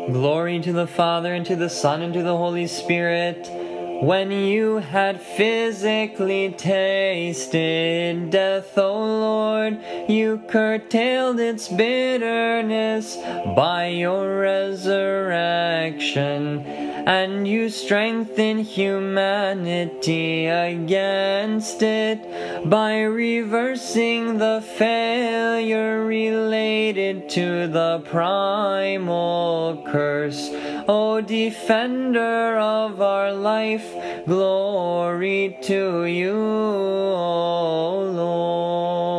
Glory to the Father, and to the Son, and to the Holy Spirit. When you had physically tasted death, O Lord, you curtailed its bitterness by your resurrection, and you strengthened humanity against it by reversing the failure related to the primal curse. O defender of our life, glory to you, O Lord.